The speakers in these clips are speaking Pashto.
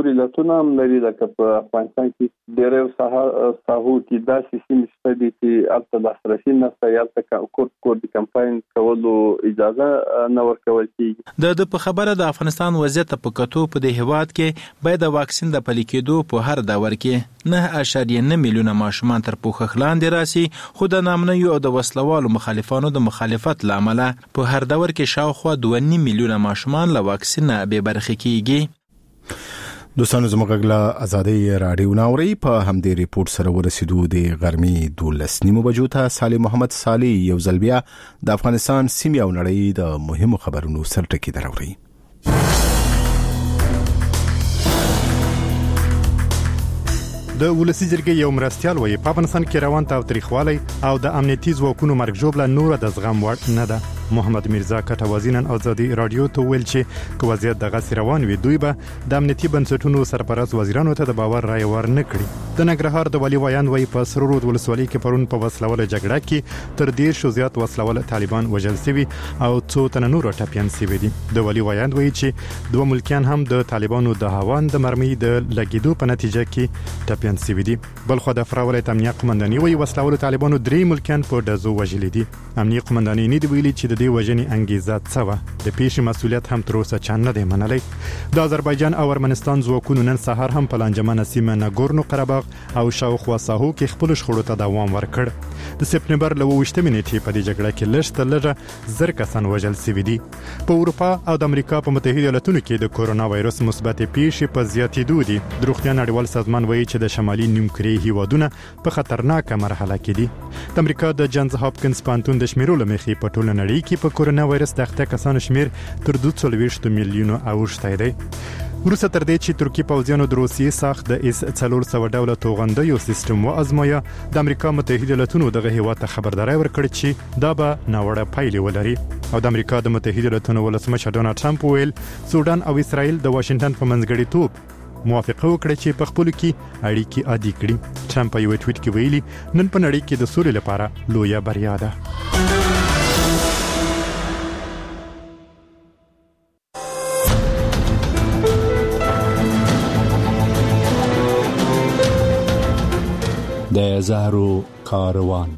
نور علتونه هم لري. لکه په افغانستان کې ډېرو ساحو کې داسې سیمې شته دي چې هلته لاسرسي نشته، یا هلته کور د کمپاین کولو اجازه نه ورکول کېږي. د په خبره د افغانستان وضعیت په کتو په دې هیواد کې باید د واکسین د پلي کېدو په هر دور کې 9.9 میلیونه ماشومان تر پوښښ لاندې راسي، خو د نامنیو او د وسلوالو مخالفانو د مخالفت له امله په هر دور کې شاوخوا 2.5 میلیونه ماشومان له واکسین نه بې برخې کېږي. دوستانو زموږ له ازادي رادیو ناوري په همدې ریپورت سره ورسېدو د غرمې 12 بجو ته صالح محمد صالح یو ځل بیا د افغانستان سیمې او نړۍ د مهمو خبرونو سرټکی دراوړي. د ولسی جرګې یو مرستیال وایي په افغانستان کې روان تاوتریخوالی او د امنیتي ځواکونو مرګ ژوبله نور د زغم وړ نه ده. محمد میرزا کټوازی نن ازادي رادیو ته ویل چې که وضعیت دغه روان وي دوی به د امنیتي بنسټونو سرپرست وزیرانو ته د باور رایه ورنه کړي. د ننګرهار د والي ویان وایي په سرو رود ولسوالۍ کې پرون په وسلواله جګړه کې تر 10 زیات وسلواله طالبان وژل شوي او څو تنه نور ټپيان شوي دي. د والي ویان وایي چې دوه ملکیان هم د طالبانو د هاوان د مرمۍ د لګیدو په نتیجه کې ټپيان شوي دي. بلخو د فراولت امنیه قومنداني وایي وسلواله طالبانو 3 ملکیان په دزو وژلي دي. امنیه قومنداني نه دی ویلي چې د دې وژنې انګیزه څه وه. د پیښې مسؤلیت هم تر اوسه چا نه دی منلی. د آذربایجان او ارمنستان ځواکونو نن سهار هم په لانجمنه سیمه ناګورنو قرهباغ او شاوخوا ساحو کې خپل شخړو ته دوام ورکړ. د سپتمبر له 28 نیټې په دې جګړه کې لږ تر لږه 1000 کسان وژل شوي دي. په اروپا او د امریکا په متحده ایالاتونو کې د کورونا وایرس مثبت پیښې په زیاتېدو دي. د روغتیا نړیوال سازمان وایي چې د شمالي نیمکرې هیوادونه په خطرناکه مرحله کې دي. د امریکا د جانز هاپکینز پوهنتون د شمیرو له مخې په ټوله نړۍ کې په کورونا وایرس د اخته کسانو شمیر تر 240 میلیونو اوښتی دی. وروسته تر دې چې ترکی پوځیانو د روسیې ساخت د اس 400 ډوله توغندیو سیستم وازمویه، د امریکا متحده ایالاتونو دغه هیواد ته خبرداری ورکړ چې دا به ناوړه پایلې ولري. او د امریکا د متحده ایالاتونو ولسمشر ډونالد ټرمپ ویل سودان او اسرائیل د واشنگټن په منځګړیتوب موافقه وکړه چې په خپل کې اړیکې عادي کړي. ټرمپ په یو ټویټ کې ویلي نن په نړۍ کې د سولې لپاره لویه بریا ده. د زهرو کاروان.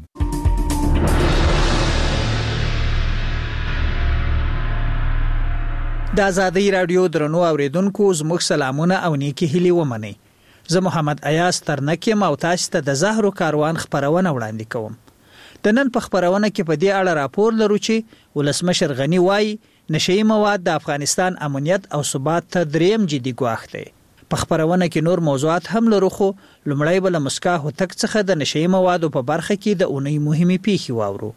د آزادۍ رادیو درنو اوریدونکو زموږ سلامونه او نیکی هیلې ومنئ. زه محمد ایاز ترنکیم او تاسو ته د زهرو کاروان خبرونه وړاندې کوم. د نن په خبرونه کې په دې اړه راپور لرو چې ولسمشر غنی وایي نشئی مواد د افغانستان امنیت او ثبات ته دریم جدي ګواښ دی. په خبرونه کې نور موضوعات هم لرو، خو لومړی به له مسکا هوتک څخه د نشئی موادو په برخه کې د اونۍ مهمې پیښې واورو.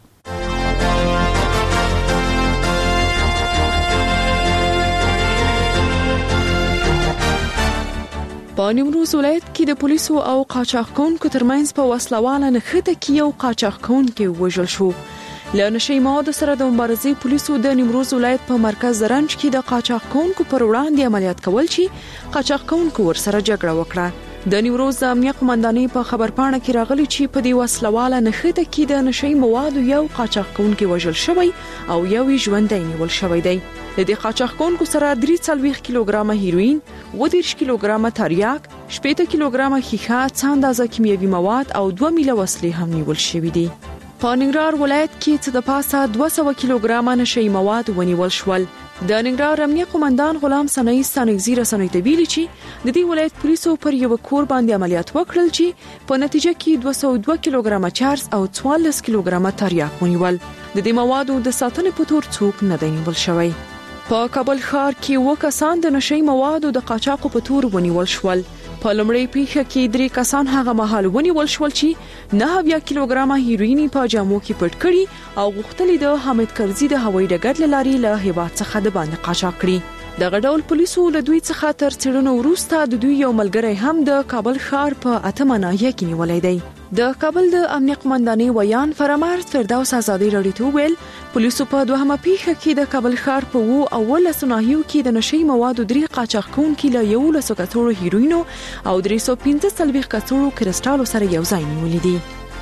په نیمروز ولایت کې د پولیسو او قاچاقونکو ترمنځ په وسلواله نښته کې یو قاچاقونکی وژل شو. له نشئی موادو سره د مبارزې پولیسو د نیمروز ولایت په مرکز رنج کې د قاچاقونکو پر وړاندې عملیات کول چې قاچاقونکو ورسره جګړه وکړه. د نیمروز امنیه قومندانۍ په خبرپاڼه کې راغلي چې په دې وسلواله نښته کې د نشئی موادو یو قاچاقونکی وژل شوی او یو ژوندی نیول شوی دی. د دې قاچاقونکو سره 43 کیلوګرامه هیروین، 30 کیلوګرامه تریاک، 80 کیلوګرامه ښیښه، څه اندازه کیمیاوي مواد او 2 میله وسلې هم نیول شوي دي. په ننګرهار ولایت کې څه د پاسه 200 کیلوګرامه نشئی مواد ونیول شول. د ننګرهار امنیه قومندان غلام ثنایی ستانکزی رسنیو ته ویلي چې د دې ولایت پولیسو پر یو کور باندې عملیات وکړل چې په نتیجه کې 202 کیلوګرامه چارس او 14 کیلوګرامه تریاک ونیول. د دې موادو د ساتنې په تور څوک نه دی نیول شوی. په کابل ښار کې 2 کسان د نشئی موادو د قاچاقو په تور ونیول شول. په لومړی پیښه کې 3 کسان هغه مهال ونیول شول چې 9 کیلوګرامه هیروین په جامو کې پټ کړي او غوښتل د حامد کرزي د هوایي ډګر لاري له هیواد څخه د باندې قاچاق کړي. دغه ډول پولیسو له دوی څخه تر څېړنو وروسته د دوی یو ملګری هم د کابل ښار په 8 ناحیه کې نیولای دی. د کابل د امنیه قومندانۍ ویان فرامرز فردوس آزادۍ رادیو ته ویل پولیسو په دوهمه پیښه کې د کابل ښار په 19 ناحیو کې د نشئی موادو 3 قاچاقونکي له 11 کڅوړو هیروینو او 345 کڅوړو کرسټالو سره یو ځای نیولې دي.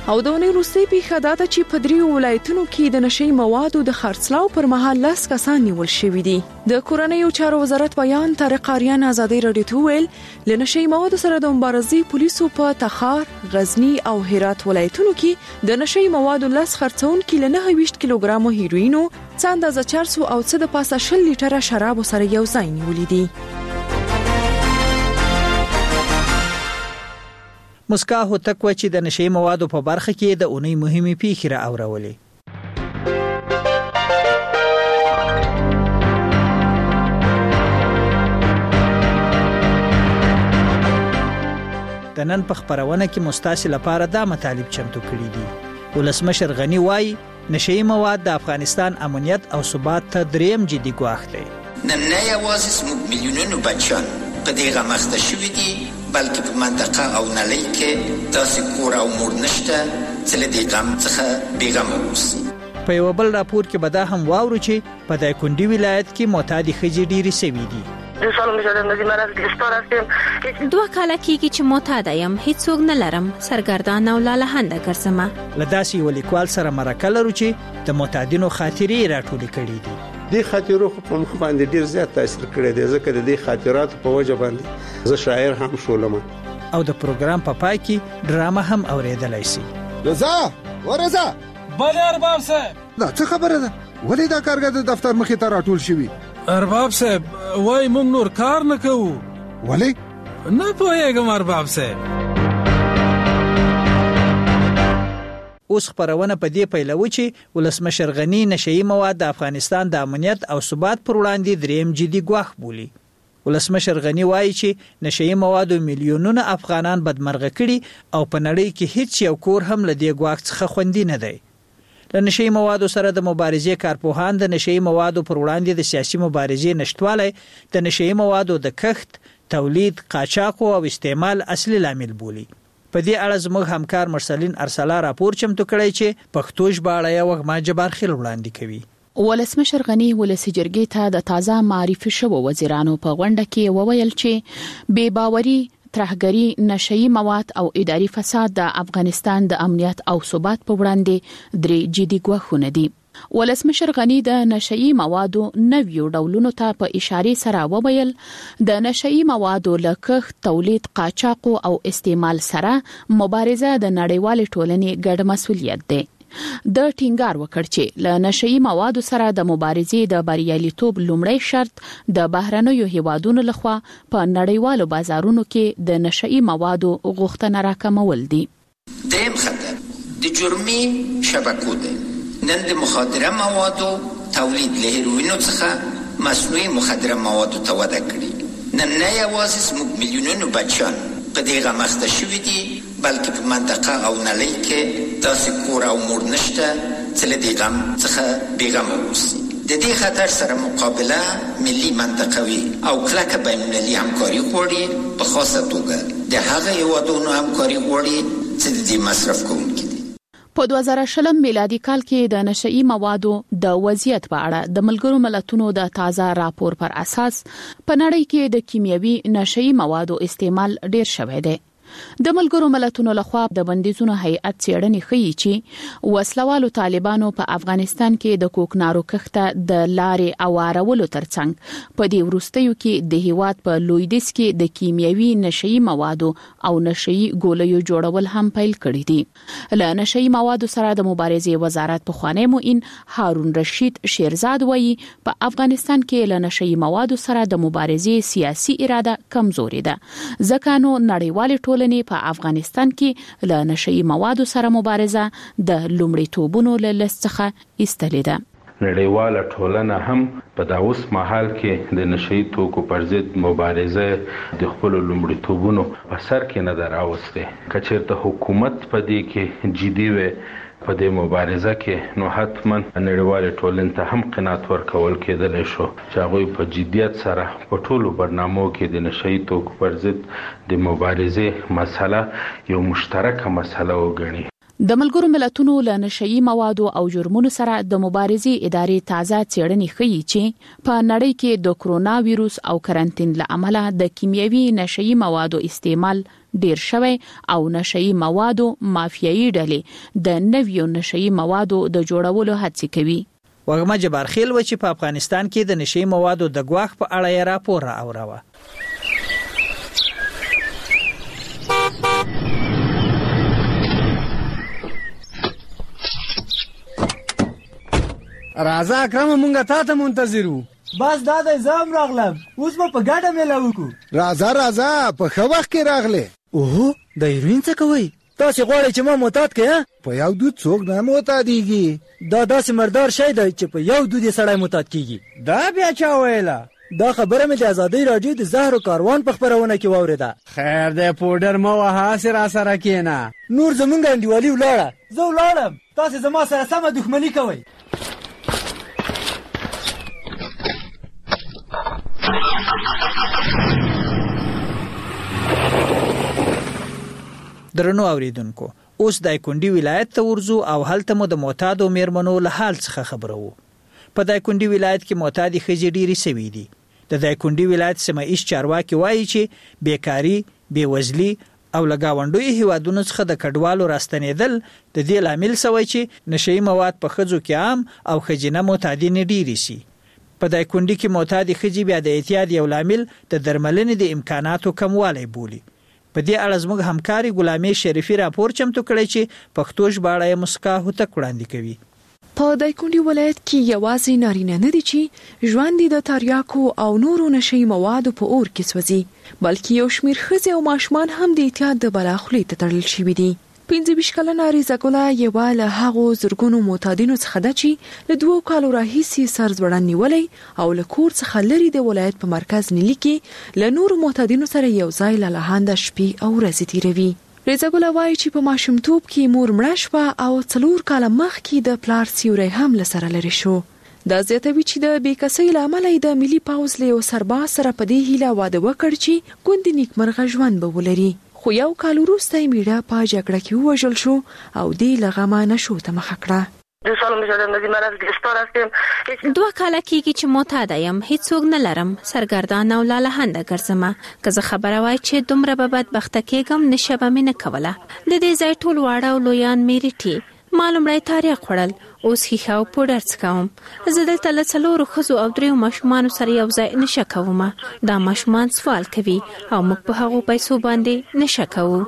او د ونې وروستۍ پیښه دا ده چې په 3 ولایتونو کې د نشي موادو د خرڅلاو پر مهال 10 کسان نیول شوي دي. د کورنیو چارو وزارت بیان طارق آریان ازادي رادیو ته ویل ل نشي موادو سره د مبارزې پولیسو په تخار، غزنی او هرات ولایتونو کې د نشي موادو 10 خرڅونکو له 29 کیلوګرامو هیروینو، څه اندازه 400 او څه د پاسه 20 لیټره شراب سره یو ځای نیولې دي. مسکا هوتک و چې د نشي موادو په برخه کې د اونۍ مهمه پیښه را اورولې. د نن په خبرونه کې مستاسل لپاره دا مطالب چمتو کړي دي. ولسمشر غنی وایي نشي مواد د افغانستان امنیت او ثبات ته دریم جدي ګواښ دی. نن نه یوازې زموږ میلیونونو بچیان په دې غمخته شوي دي، بلکې په منطقه او نړۍ کې داسې کور او مور نشته چې له دې غم څخه بېغمه اوسي. په یو بل راپور کې به دا هم واورو چې په دایکنډي ولایت کې معتادي ښځې ډېرې سوي دي. 2 کاله کېږي چې معتاده یم، هیڅوک نه لرم، سرګردان او لالهنده ګرځم. له داسې یو لیکوال سره مرکه لرو چې د معتادینو خاطرې راټولې کړي دي. دې خاطرو په مخ باندې ډیر زیات تاثیر کړی دی، ځکه د دې خاطراتو په وجه باندې زه شاعر هم شولم. او د پروګرام په پای کې ډرامه هم اوریدلای شي. رضا ورزا بل ارباب صاحب دا څه خبره ده؟ ولې دا کارګر د دفتر مخې ته راټول شوی؟ ارباب صاحب وای موږ نور کار نه کوو. ولې؟ نه پوهیږم ارباب صاحب. اوس خبرونه په دې پیلوي چې ولسمشر غنی نشي مواد د افغانستان د امنیت او ثبات پر وړاندې دریم جدي ګواښ بولي. ولسمشر غنی وایي چې نشي مواد میلیونونه افغانان بدمرغه کړي او په نړۍ کې هیڅ یو کور هم له دې ګواښ څخه خوندي نه دی. له نشي موادو سره د مبارزې کارپوهان د نشي موادو پر وړاندې د سیاسي مبارزې نشټوالی د نشي موادو د کښت، تولید، قاچاق او استعمال اصلي لامل بولي. په دې اړه زموږ همکار مرسلین ارسلا راپور چمتو کړی چې پښتو ژباړه یې وغما جبار خیل وړاندې کوي. ولسمشر غنی ولسی جرګې ته د تازه معرفي شوو وزیرانو په غونډه کې وویل چې بې باوري، ترهګري، نشئی مواد او اداري فساد د افغانستان د امنیت او ثبات په وړاندې درې جدي ګواښونه دي. ولسمشر غنی د نشئی موادو نویو ډولونو ته په اشاره سره وویل د نشئی موادو له کښت، تولید، قاچاق او استعمال سره مبارزه د نړیوال ټولنې ګډ مسؤلیت دی. د ټینګار وکړ چې له نشئی موادو سره د مبارزې د بریالیتوب لومړی شرط د بهرنیو هیوادونو لخوا په نړیوالو بازارونو کې د نشئی موادو غوښتنه راکمول دي. دیم خطر د جرمي شبکو دی. نن د مخدره موادو تولید له هیروینو څخه مصنوعي مخدره موادو ته وده کړي. نن نه یوازې زموږ میلیونونو بچیان په دې غمخته شوي دي، بلکې په منطقه او نړۍ کې داسې کور او مور نشته چې له دې غم څخه بېغمه اوسي. د دې خطر سره مقابله ملي، منطقوي او کلکه بین‌المللي همکاري غواړي. په خاصه توګه د هغه هیوادونو همکاري غواړي چې د دې مصرف کوونکي دي. په 2020 میلادي کال کې د نشئی موادو د وضعیت په اړه د ملګرو ملتونو د تازه راپور پر اساس په نړۍ کې د کیمیاوي نشئی موادو استعمال ډیر شوی دی. د ملګرو ملتونو لخوا د بندیزونو هیئت څېړنې ښیي چې وسلوالو طالبانو په افغانستان کې د کوکنارو کښته د لارې اوارولو ترڅنګ په دې وروستیو کې د هیواد په لویدیځ کې د کیمیاوي نشئی موادو او نشئی ګولیو جوړول هم پیل کړي دي. له نشئی موادو سره د مبارزې وزارت پخوانی معین هارون رشید شیرزاد وایي په افغانستان کې له نشئی موادو سره د مبارزې سیاسي اراده کمزوري ده، ځکه نو نړیوال ټولنې په افغانستان کې له نشئی موادو سره مبارزه د لومړیتوبونو له لست څخه ایستلې ده. نړیواله ټولنه هم په دا اوس مهال کې د نشئی توکو پر ضد مبارزه د خپل لومړیتوبونو په سر کې نه دراوسته. کچېرته حکومت په دې کې جدي وي په دې مبارزه کې، نو حتما نړیواله ټولنه ته هم قناعت ورکول کېدل شو چې هغه په جدیت سره په ټولو برنامو کې د نشئی توکو پر ضد د مبارزې مسله یو مشترکه مسله وګڼي. د ملګرو ملتونو له نشئی موادو او جرمونو سره د مبارزې ادارې تازه څېړنې ښیي چې په نړۍ کې د کرونا وایروس او کرنټین له امله د کیمیاوي نشئی موادو استعمال ډیر شوی او نشئی موادو مافیایي ډلې د نویو نشئی موادو د جوړولو هڅې کوي. وګما جبار خیل و چې په افغانستان کې د نشئی موادو د ګواښ په اړه یې راپور راوړاوه. راځه اکرم مونږه تا ته منتظرو. بس دا د زام راغلم، اوس به په ګډه میله وکړو. راځه په ښه وخت کې راغله. اوه د هیروین څه کوي؟ تاسو غواړئ چې ما معتاد کړئ؟ په یو دود څوک نه معتادیږي. دا داسې مردار شی دی چې په یو دود یې سړی معتاد کیږي. دا بیا چا ویله؟ دا خبره مې د ازادۍ راډیو د زهرو کاروان په خپرونه کې واورېده. خیر دی پوډر مه وهه، هسې راسره کښېنه. نور زمونږ انډیوالي ولاړه، زه ولاړم، تاسې زما سره سمه دښمني کوئ. درنو اوریدونکو، اوس دایکنډي ولایت ته ورځو او هلته مو د معتادو میرمنو له حال څخه خبرو. په دایکنډي ولایت کې معتادي ښځې ډېرې سوي دي. د دایکنډي ولایت سیمه ایز چارواکي وایي چې بیکاري، بېوزلي او له ګاونډیو هیوادونو څخه د کډوالو راستنېدل د دې لامل شوی چې نشئی مواد په ښځو کې عام او ښځینه معتادین ډېرې سي. په دایکنډي کې معتادي ښځې بیا د اعتیاد یو لامل د درملنې د امکاناتو کموالی بولي. په دې اړه زموږ همکاري غلامي شریفي راپور چمتو کړی چې پښتو ژباړه یې مسکا هوتک وړاندې کوي. په دایکنډي ولایت کې یوازې نارینه نه دي چې ژوند د تریاکو او نورو نشئی موادو په اور کې سوځي، بلکې یو شمېر ښځې او ماشومان هم د اعتیاد د بلا خولې ته تړل شوي دي. 25 کلنه ریزه ګله یوه له هغو زرګونو معتادینو څخه ده چې له 2 کالو راهیسې سر ځوړند نیولی او له کور څخه لرې د ولایت په مرکز نیلي کې له نورو معتادینو سره یو ځای له لهانده شپې او ورځې تیروي. ریزه ګله وایي چې په ماشومتوب کې مور مړه شوه او 4 کاله مخکې د پلار سیوری هم له سره لرې شو. دا زیاتوي چې د بېکسۍ له امله د ملي پوځ له یو سرباز سره په دې هیله واده وکړ چې ګوندې نیکمرغه ژوند به ولري. خو یو کال وروسته یې میړه په جګړه کې ووژل شو او دې له غمه نشو ته مخه کړه. 2 کاله کېږي چې معتاده یم، هیڅوک نه لرم، سرګردان او لالهنده ګرځمه. که زه خبره وای چې دومره به بدبخته کېږم نشه به مې نه کوله. د دې ځای ټول واړه او لویان مې ریټي. ما لومړی تاریخ خوړل، اوس ښیښه او پوډر څکوم. زه دلته له 4 ښځو او 3 ماشومانو سره یو ځای نشه کوم. دا ماشومان سوال کوي او موږ په هغو پیسو باندې نشه کوو.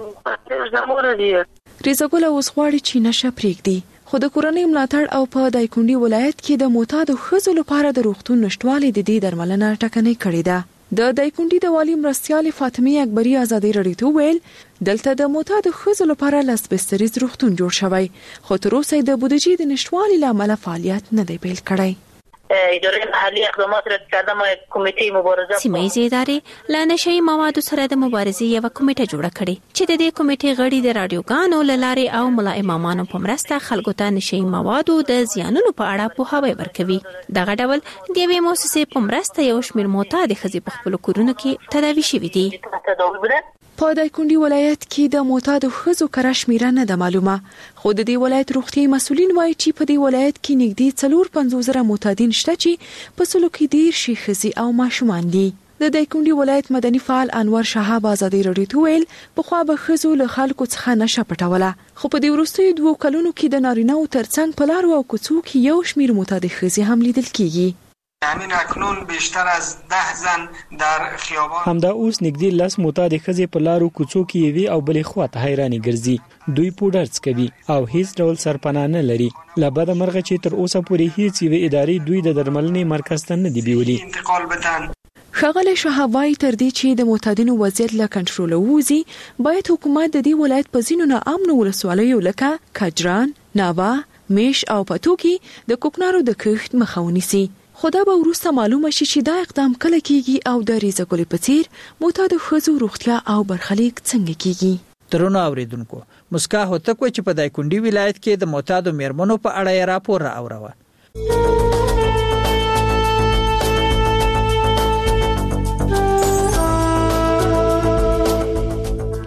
ریزه ګله اوس غواړي چې نشه پرېږدي، خو د کورنۍ ملاتړ او په دایکنډي ولایت کې د معتادو ښځو لپاره د روغتون نشتوالي د دې درملنه ټکنۍ کړې ده. د دایکنډي د والي مرستیالې فاطمه اکبري ازادۍ راډیو ته وویل دلته د معتادو ښځو لپاره لس بستریز روغتون جوړ شوی، خو تر اوسه د بودیجې د نشتوالي له امله فعالیت نه دی پیل کړی. ادارې محلي اقدامات را کردم کمیټې مبارزه سیمه ییزې ادارې له نشئی موادو سره د مبارزې یوه کمیټه جوړه کړې چې د دې کمیټې غړي د راډیوګانو له لارې او ملا امامانو په مرسته خلکو ته نشئی موادو د زیانونو په اړه پوهاوی ورکوي. دغه ډول د یوې مؤسسې په مرسته یو شمېر معتادې ښځې په خپلو کورونو کې تداوي شوي دي. په دایکنډي ولایت کې د معتادو ښځو کره شمیره نه ده معلومه، خو د دې ولایت روغتیايي مسؤلین وایي چې په دې ولایت کې نږدې 450,000 معتادین شته چې په سلو کې 10 ښځې او ماشومان دي. د دایکنډي ولایت مدني فعال انور شهاب ازادۍ راډیو ته ویل پخوا به ښځو له خلکو څخه نشه پټوله، خو په دې وروستیو 2 کلونو کې د نارینه‌و ترڅنګ په لارو او کوڅو کې یو شمېر معتادې ښځې هم لیدل کیږي. همین اکنون بیشتر از 10 زن در خیابان همدا اوس نږدې 10 معتادې ښځې په لارو کوڅو کې یوې او بلې خواته حیرانې ګرځي. دوی پوډر څکوي او هیڅ ډول سرپناه نه لري. له بده مرغه چې تر اوسه پورې هیڅ یوې ادارې دوی د درملنې مرکز ته نه دی بیولي. انتقال بدن ښاغلی شهاب وایي تر دې چې د معتادینو وضعیت له کنټروله ووځي باید حکومت د دې ولایت په ځینو ناامنو ولسوالیو لکه کجران، ناوه، میش او پتو کې د کوکنارو د کښت مخه ونیسي. خو دا به وروسته معلومه شي چې دا اقدام کله کیږي او د ریزه ګلې په څیر معتادو ښځو روغتیا او برخلیک څنګه کیږي. درنو اوریدونکو، مسکا هوتک چې په دایکنډي ولایت کې د معتادو میرمنو په اړه یې راپور راوړاوه.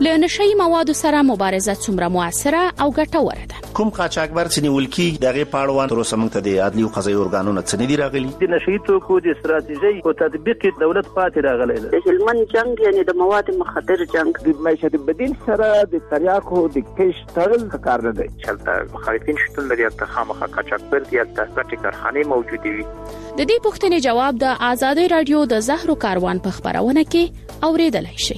له نشئی موادو سره مبارزه څومره موثره او ګټوره ده. کوم قاچاقبر چې نیول کیږي دغه پاړوان تر اوسه موږ ته د عدلي او قضایي ارګانونو څخه نه دی راغلي. د نشئی توکو د استراتیژي او تطبیق دولت پاتې راغلی دی. د هلمند جنگ یعنی د مواد مخدر جنگ د معیشت بدیل سره د تریاکو د کش تړل کار نه دی. چلته مخالفین شتون لري ته خامخا قاچاقبر دی ته ګټي کارخانه موجوده وي. د دې پوښتنې جواب د آزادۍ رادیو د زهرو کاروان په خبرونه کې اوریدلای شئ.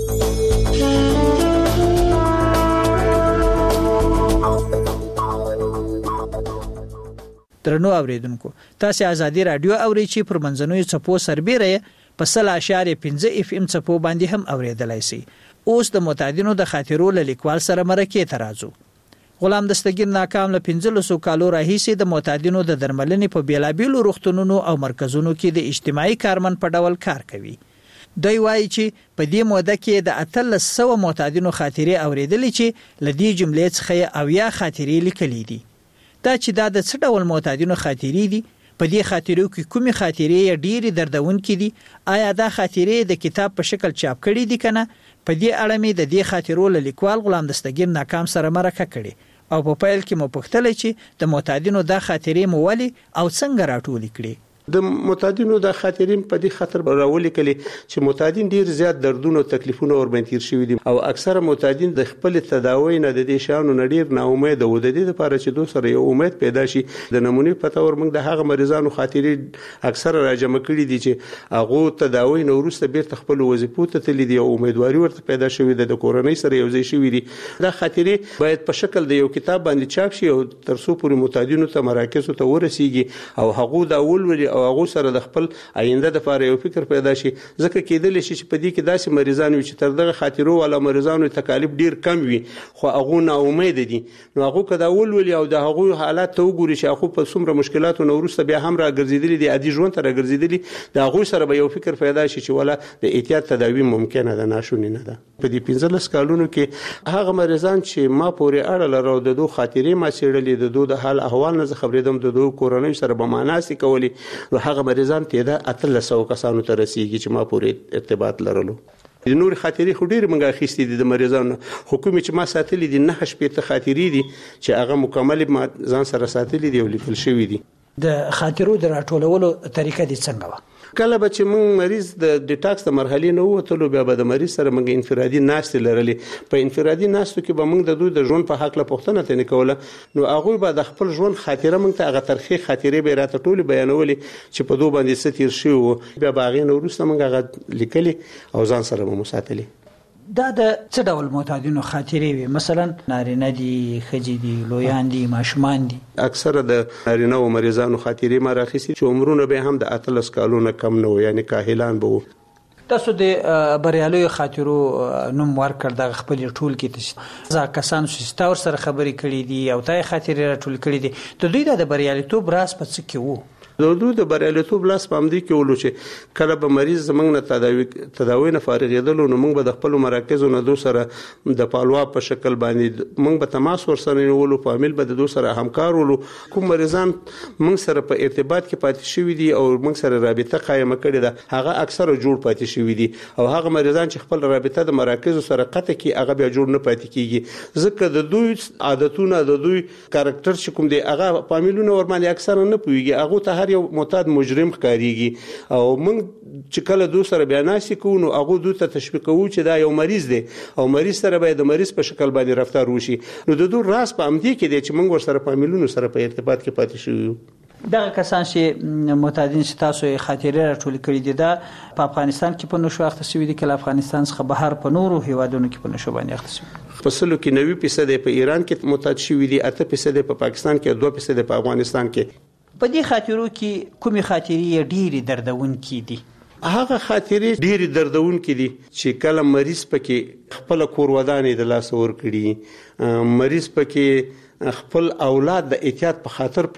درنو اوریدونکو تاسو آزادۍ رادیو اوري چې پر منځنوي چپو سربېره په 0.5 FM چپو باندې هم اوریدلای شئ. اوس د متعدینو د خاطرو لیکوال سره مرکه ترازو. غلام دستگیر ناکام له 15 کالو راهیسې د متعدینو د درملنې په بیلابیلو روغتونونو او مرکزونو کې د اجتماعي کارمن په ډول کار کوي. دوی وایي چې په دې موده کې د 1300 متعدینو خاطرې اوریدلې چې لدی جملې څخه او یا خاطرې لیکلې دي. دا چې دا د څه ډول معتادینو خاطرې دي، په دې خاطرو کې کومې خاطرې ډېرې دردونکې دي، آیا دا خاطرې د کتاب په شکل چاپ کړي دي کنه؟ په دې اړه مې د دې خاطرو لیکوال غلام دستگیر ناکام سره مرکه کړي او په پیل کې مو پوښتل چې د معتادینو دا خاطرې مو ولې او څنګه راټولې کړي. د معتادینو د خاطرین په دې خاطر راولي کلی چې معتادین ډیر زیات دردونه او تکلیفونه ورباندې تیر شوي دي او اکثره معتادین د خپل تداوی نه د دې شانو نډیر نا امید او د دې لپاره چې دوی سره یو امید پیدا شي د نمونه په تور موږ د هغه مریضانو خاطرې اکثره راجمع کړي دي چې هغه تداوی نه ورسته بیرته خپل وظیفو ته تللی دي او امیدواري ورته پیدا شوی د کورنۍ سره یو ځای شوی دي. دا خاطرې باید په شکل د یو کتاب باندې چاپ شي او تر څو پورې معتادینو ته مراکز ته ورسیږي او هغه دا اول او هغه سره د خپل آینده د لپاره یو فکر پیدا شي. ځکه کېدل شي چې په دې کې داسې مریضان وي چې تر دغه خاطرو ولا مریضانو تکالیف ډیر کم وي خو هغه نا امید دي. نو هغه کدا ولولي او د هغه حالات ته وګوري چې هغه په څومره مشکلاتو نو ورسته بیا هم راګرځیدلي دي عادي ژوند ته راګرځیدلي د هغه سره به یو فکر پیدا شي چې ولا د احتیاط تداوی ممکنه ده ناشونی نه ده. په دې 15 کالونو کې هغه مریضان چې ما پورې اړه لرو د دوه خاطرې ما سیړلې د دوه د حال احوال نه خبرېدم د دوه کورنۍ سره به معناسي کولی نو هغه مریضان ته دا 1300 کسانو ته رسیدي چې ما پورې ارتباط لرلو. د نور خاطرې خو ډېر منګه اخیستې دي د مریضانو حکومت چې ما ساتلې دي 9 شپې خاطرې دي چې هغه مکمل ما ځان سره ساتلې دي او لیکل شوی دي. د خاطرو د راټولولو طریقه دي څنګه و؟ کله به چې موږ مریض د ډیټاکس د مرحلې نه وته بیا به د مریض سره موږ انفرادي ناستې لرلې. په انفرادي ناستو کې به موږ د دوی د ژوند په حق له پوښتنه تنه کوله نو هغه به د خپل ژوند خاطره موږ ته هغه ترخی خاطره به راته ټول بیانولې چې په دوه باندې ستیر شو بیا باغې نو وروسته موږ هغه لیکلې او ځان سره مو ساتلې. دا د څه ډول معتادینو خاطرې وي؟ مثلا نارینه دي، ښځې دي، لویان دي، ماشومان دي؟ اکثره د نارینه او مریضانو خاطرې ما راخیستي چې عمرونه به هم د 13 کالونو کم نه و یعنی کاهلان به وو. تاسو د بریالیو خاطرو نوم ورکړ د خپل ټول کې تاسو کسان چې تاسو سره خبرې کړې دي او تای خاطرې راټول کړې دي ته دوی د بریالیتوب راز په څه کې وو؟ د بریالیتوب لاس پامدي کې ولو چې کله به مریض زمنګ نه تداوی نه فارغېدل نو موږ به د خپل مراکزونو نه دو سره د پالوا په شکل باندې موږ به تماس ورسره نیولو فامیل به د دو سره همکار ولو. کوم مریضان موږ سره په ارتباط کې پاتې شوی دي او موږ سره رابطه قائم کړې ده هغه اکثره جوړ پاتې شوی دي او هغه مریضان چې خپل رابطه د مراکز سره قطع کې هغه بیا جوړ نه پاتې کیږي ځکه د دوی عادتونه د دوی کاراکټر چې کوم دی هغه فامیلونه ور باندې اکثره نه پويږي هغه ته یو معتاد مجرم ښکاریږي او موږ چې کله دوی سره بیاناسي کوو نو هغه دوی ته تشویق کوو چې دا یو مریض دی او مریض سره باید د مریض په شکل باندې رفتار وشي. نو د دوی راز په امدي کې دی چې موږ ور سره فامیلونو سره په ارتباط کې پاتې شو. دغه کسان چې معتادین چې تاسو خاطرې راټول کړي دي دا په افغانستان کې په نشو اخته شوی دي کله افغانستان څخه بهر په نورو هیوادونو کې په نشو باندې اخته شوی. په سلو کې 90% په ایران کې معتاد شوی دي 8% په پاکستان کې 2% په افغانستان کې. په دې خاطرو کې کومې خاطرې ډېرې دردونکې دي؟ هغه خاطرې ډېرې دردونکې دي چې کله مریض پکې خپل کور ودانې د لاس ور کړي، مریض پکې خپل اولاد د احتیاط په خاطر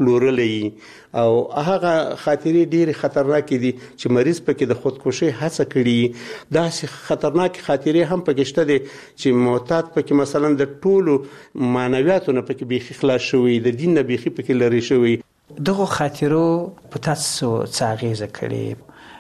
پلورلې او هغه خاطرې ډېرې خطرناکې دي چې مریض پکې د خودکشي هڅه کړي. دا خطرناک خاطرې هم پکې شته دي چې معتاد پکې مثلا د ټولو معنویاتو نه پکې بيخي خلاص شوی، د دین نه بيخي پکې لري شوی. دغه خاطرو په تاسو څه اغیزه کړې؟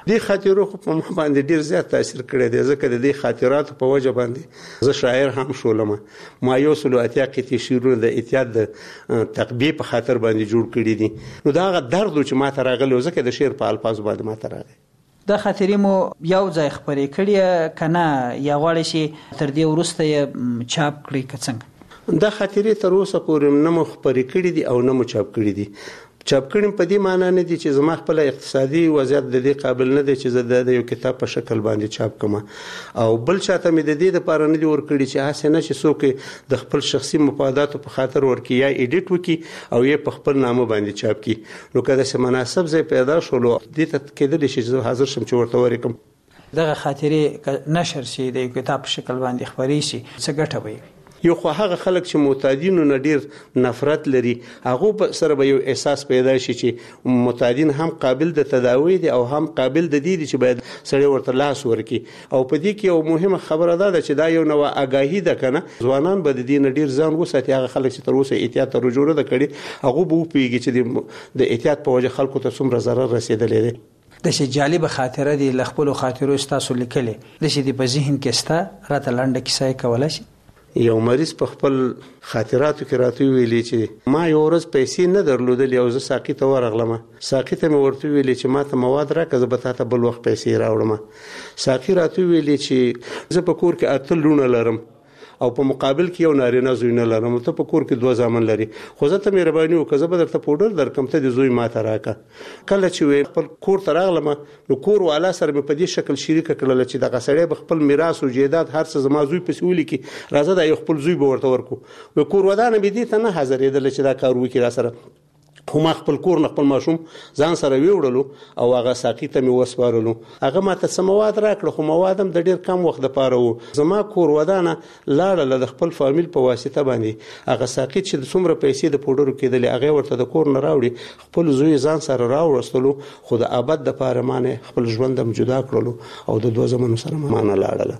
دې خاطرو په ما باندې ډیر زیات تاثیر کړی دی، ځکه د دې خاطراتو په وجه باندې زه شاعر هم شولم. ما 180 قطعې شعرونه د احتیاط د تقبیه په خاطر باندې جوړ کړي دي. نو دا هغه درد چې ما ته راغلی ځکه د شعر په الفاظو باندې ما ته راغی. د خاطرې مو یو ځای خبرې کړې کنه یا غواړئ چې تر دې وروسته یې چاپ کړئ که څنګه؟ دا خاطرې تر اوسه پورې نه مو خبرې کړې دي او نه مو چاپ کړې دي. چاپ کړم په دې معنی نه دي چې زما خپل اقتصادي وضعیت د دې قابل نه دی چې زه د یو کتاب په شکل باندې چاپ کړم، او بل چاته مې د دې لپاره نه دی ورکړي چې هڅه نه چې څوک د خپل شخصي مفاداتو په خاطر ورکړي یا ایډیټ وکړي او یې په خپل نامه باندې چاپ کړي. نو که داسې مناسب ځای پیدا شولو دې ته کېدلی شي چې زه حاضر شم چې ورته ورکړم. دغه خاطرې نشر شي د یو کتاب په شکل باندې خپرې شي څه ګټه به وي؟ یو خو هغه خلک چې معتادینو نه ډیر نفرت لري هغه سره به یو احساس پیدا شي چې معتادین هم قابل د تداوی دي او هم قابل د دې چې باید سړی ورته لاس ورکړي. او په دې کې یو مهمه خبره ده چې دا یو نوې آگاهی ده کنه، ځوانان به د دې نه ډیر ځان وساتي. هغه خلک چې تر اوسه احتیاط ته رجوع نه کړي هغه به پیږي چې د احتیاط په وجه خلکو ته څومره ضرر رسیدلی دی. د شي جالب خاطره دي لخپل خاطرو استاسو لیکلې د شي د په ذهن کې ستا راته لنډه کیسه کولای شي؟ یو مریض په خپل خاطراتو کې راته ویلي چې ما یو ورځ پیسې نه درلودلې او زه ساقي ته ورغلم. ساقي ته مې ورته ویلي چې ما ته مواد راکړه زه به تاته بل وخت پیسې راوړم. ساقي راته ویلي چې زه په کور کې 8 لونه لرم او په مقابل کې یو نارینه زوی نه لرم، ته په کور کې 2 زامن لري، خو زه ته مهرباني وکړه زه به درته پوډر درکم ته د زوی ماته راکړه. کله چې خپل کور ته راغلم نو کور والا سره په دې شکل شریک کړل چې دغه سړی به خپل میراث او جیدات هر څه زما زوی پسې ولیکي، راځه دا یو خپل زوی به ورته ورکو. و کور ودانه به دې ته نه حاضرېدل چې دا کار وکړي را سره. خو ما خپل کور نه خپل ماشوم ځان سره ویوړلو او هغه ساقي ته مې وسپارلو. هغه ماته سمواد راکړه خو مواد هم د ډیر کم وخت لپاره وو. زما کور ودانه لاړه د خپل فامیل په واسطه باندې هغه ساقي چې د څومره پیسې د پوډرو کېدلې هغه ورته د کور نه راوړي خپل زوی ځان سره راوړستلو، خو د ابد د پاره مانه خپل ژوند هم جدا کړلو او د 2 زمونو سره مانه لاړله.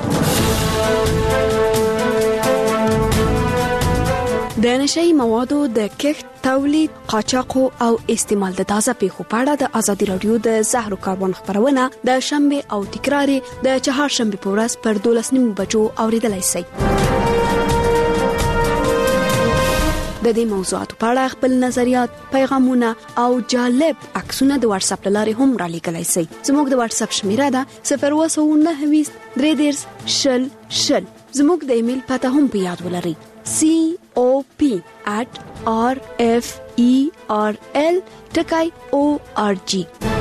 د نشئی موادو د کښت، تولید، قاچاق او استعمال د تازه پیښو په اړه د ازادي رادیو د زهرو کاروان خبرونه د شنبه او تکرار د چهارشنبه په ورځ پر 12:30 بجو اوریدلای شئ. د دې موضوعاتو په اړه خپل نظریات، پیغامونه او جالب عکسونه د واتس اپ لارې هم را لیږلای شئ. زموږ د واتس اپ شمیره ده 029 زموږ د ایمیل پته هم په یاد ولرئ cop@referl.org.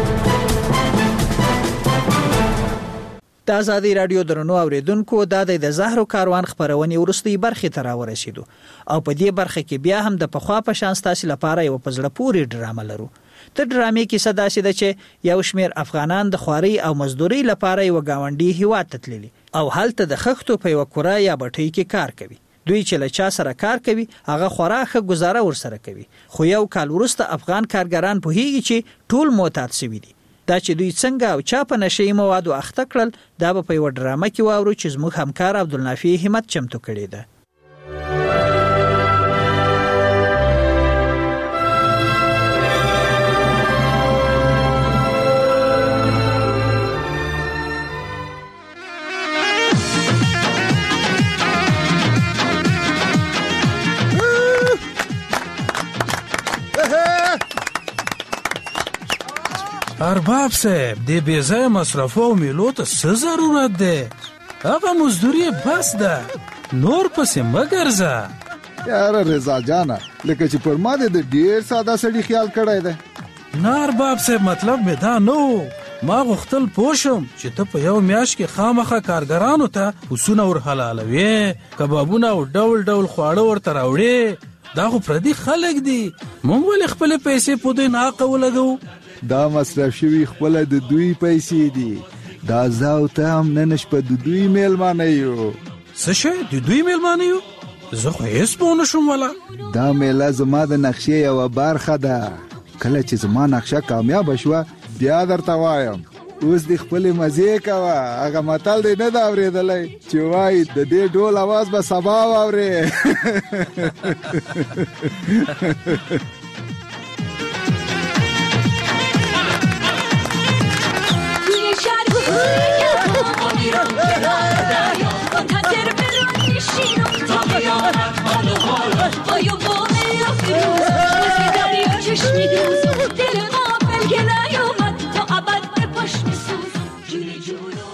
د ازادي رادیو درنو اوریدونکو د زهرو کاروان خبرونه ورستي برخه ته راورسېدو او په دې برخه کې بیا هم د پخوا په شان ستاسو لپاره یو پزړه پوری ډرامه لرو. د ډرامې کې صدا سي چې یو شمیر افغانان د خواري او مزدوري لپاره یو گاونډي هیواد ته تللي او هلته د خښتو په یو کورا یا بټۍ کې کار کوي. دوی چې له چا سره کار کوي هغه خوراخه گزاره ور سره کوي. خو یو کال وروسته افغان کارګران په هیږي چې ټول معتاد شوي دي. دا چې دوی څنګه او چا په نشئی موادو اخته کړل دا په یو ډرامه کې واورو چې زموږ همکار عبدالنافع همت چمتو کړی دی. ارباب صاحب د بیځای مصرفو او میلو ته څه ضرورت دی؟ هغه مزدوري بس ده، نور پسې مګرځه. یار رضا جانا لکه چې پر ما د ډیر ساده سړي خیال کړی دی. نه ارباب صاحب مطلب مې دا نه و، ما غوښتل پوښم چې ته په یو میاشت کې خامخا کارګرانو ته پسونه ور حلالوي، کبابونه او ډول ډول خواړه ورته راوړي. دا خو پردي خلک دي، موږ ولې خپل پیسې په دوی ناقه ولګو؟ دا مصرف شوی خپل د دوی پیسې دي. دا زاو ته هم ننش په د دوی میلمانه یو. څه شي د دوی میلمانه یو؟ زه خو هیڅ پوه نشم والا. دا میله زما د نقشې یو برخه ده. کله چې زما نقشه کامیاب شوه بیا درته وایم. اوس د خپل مزه کوه. هغه متل دی نه دا اورېدلی چې وایي د دې ډول आवाज به سبا واورې. منتظر برو نشین تا قیامت حال و حال آیا باقی یا فیروز روزی داری و چشمی دوز دل غافل که نیامد تا ابد به پشت میسوز جونی جونو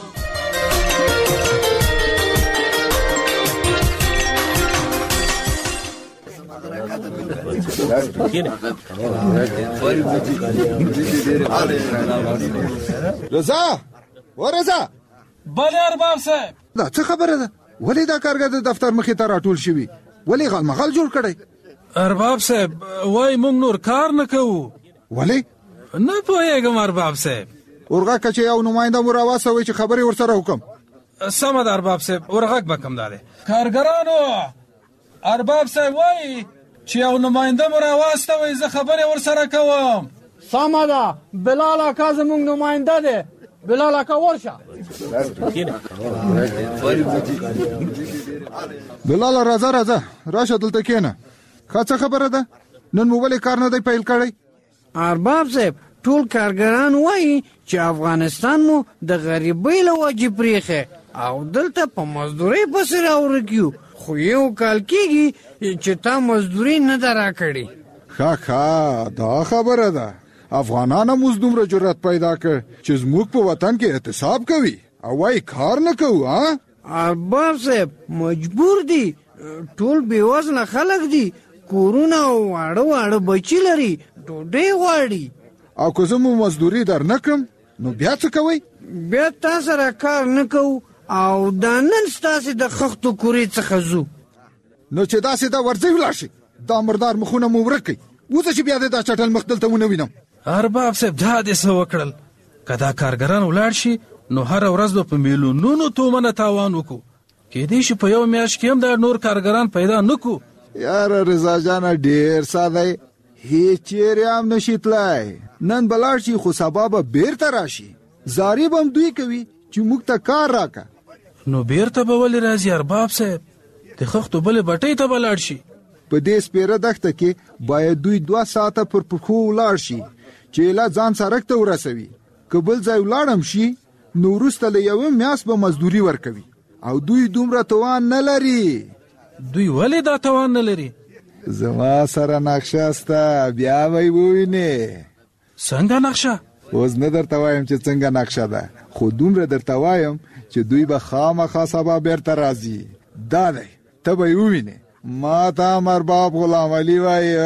رضا ورضا بله ارباب صاحب دا څه خبره ده ولې دا کارګر د دفتر مخې ته راټول شوي ولې غالمغال جوړ کړی ارباب صاحب وای موږ نور کار نه کوو ولې نه پوهېږم ارباب صاحب ورغه که چې یو نماینده مو راواستوئ چې خبرې ورسره وکړم سمه ده ارباب صاحب ورغږ به کوم دا دی کارګرانو ارباب صاحب وایي چې یو نماینده مو راواستوئ زه خبرې ورسره کوم سمه ده بلال اکا زموږ نماینده دی بلال اکا ورشه بلال راځه راشه دلته کېنه ښه څه خبره ده نن مو ولې کار نه دی پیل کړی ارباب صاحب ټول کارګران وایي چې افغانستان مو د غریبۍ له وجې پریښی او دلته په مزدورۍ پسې راورکیو خو یو کال کېږي چې تا مزدوري نه ده راکړې ښه دا خبره ده افغانان هم اوس دومره جرأت پیدا کړ چې زموږ په وطن کې احتساب کوي او وایي کار نه کوو ارباب صاحب مجبور دي ټول بېوزله خلک دي کورونه او واړه بچي لري ډوډۍ غواړي او که زه مو مزدوري در نه کړم نو بیا څه کوئ بیا تا سره کار نه کوو او دا نن ستاسې د خښتو کورې څخه ځو نو چې داسې دا ورځئ ولاړ شي دا مردار مخونه مو ورک کړئ اوسه چې بیا دې دا چټل مخ دلته ونه وینم ارباب صاحب دا دې څه وکړل که دا کارګران ولاړ شي نو هره ورځ به په میلیونونو تومنه تاوان وکړو کېدای شي په یو میاشت کې هم دا نور کارګران پیدا نه کړو یاره رضا جانه ډېر ساده هیڅ چیرې هم نشي تللی نن به لاړ شي خو سبا به بیرته راشي زاري به هم دوی کوي چې موږ ته کار راکړه نو بیرته به ولې راځي ارباب صاحب د خښتو بلې بټۍ ته به لاړ شي په دې سپېره دښته کې باید دوی 2 ساعته پر پښو ولاړ شي چې ایله ځان سړک ته ورسوي که بل ځای ولاړم شي نو وروسته له یوې میاشت به مزدوري ورکوي او دوی دومره توان نه لري دوی ولې دا توان نه لري زما سره نقشه سته بیا به یې ووینې څنګه نقشه اوس نه درته وایم چې څنګه نقشه ده خو دومره درته وایم چې دوی به خامخا سبا بیرته راځي دا دی ته به یې ووینې ما ته هم ارباب غلام علي وایي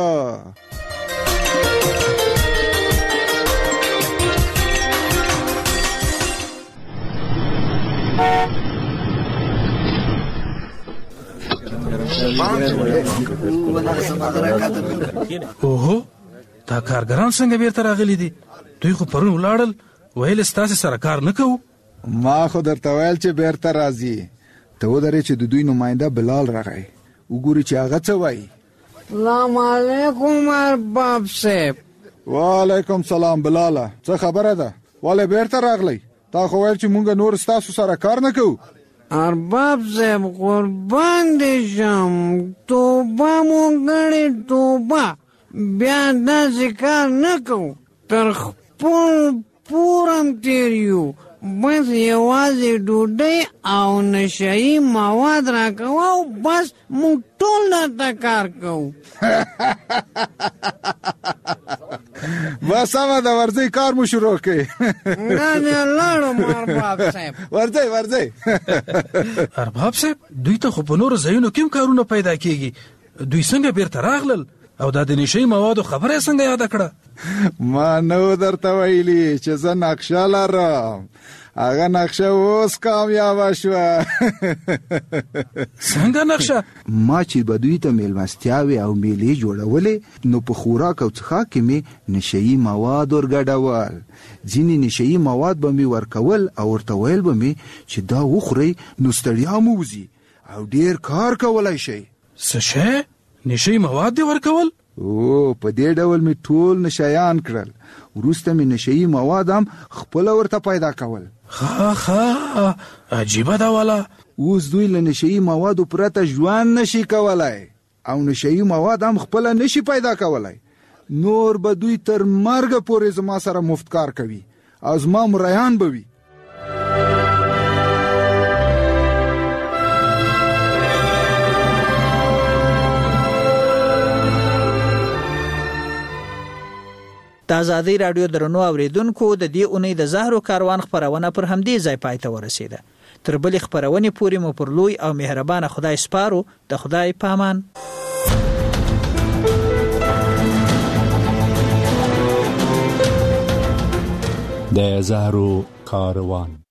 اوهو دا کارګران څنګه بیرته راغلي دي دوی خو پرون ولاړل ویل ستاسې سره کار نه کوو ما خو درته ویل چې بیرته راځي ته ودرې چې د دوی نماینده بلال راغی وګوري چې هغه څه وایي سلام علیکم ارباب صاحب وعلیکم سلام بلاله څه خبره ده ولې بیرته راغلی تا خو ویل چې مونږ نور ستاسو سره کار نه کوو ارباب صاحب قربان دې شم توبه مو ګڼې توبه بیا داسې کار نه کوو تر خپل پورم تېر یو بس یوازې ډوډۍ او نشهیي مواد راکوه او بس موږ ټول درته کار کوو بس سمه ده ورځئ کار مو شروع کړئ نه لاړم ارباب صاحب ورځئ ارباب صاحب دوی ته خو په نورو ځایونو کې هم کارونه پیدا کېږي دوی څنګه بیرته راغلل او دا د نشهیي موادو خبره څنګه یاده کړه ما نو درته ویلي چې زه نقشه لرم هغه نقشه اوس کامیابه شوه څنګه نقشه ما چې به دوی ته میلمستیاوې او میلې جوړولې نو په خوراک او څښاک کې مې نشهیي مواد ورګډول ځینې نشهیي مواد به مې ورکول او ورته ویل به مې چې دا وخورئ نو ستړیا مو وځي او ډېر کار کولی شئ څه شی نشهیي مواد دې ورکول او په دې ډول مې ټول نشیان کړل وروسته مې نشهیي مواد هم خپله ورته پیدا کول ښه عجیبه ده والا اوس دوی له نشهیي موادو پرته ژوند نشي کولی او نشهیي مواد هم خپله نشي پیدا کولی نور به دوی تر مرګه پورې زما سره مفت کار کوي او زما مریان به وي د ازادي رادیو درنو اوریدونکو د دې اونۍ د زهرو کاروان خبرونه پر همدې ځای پای ته ورسیده. تر بلې خبرونې پورې مو پر لوی او مهربان خدای سپارو. د خدای پامان. د زهرو کاروان.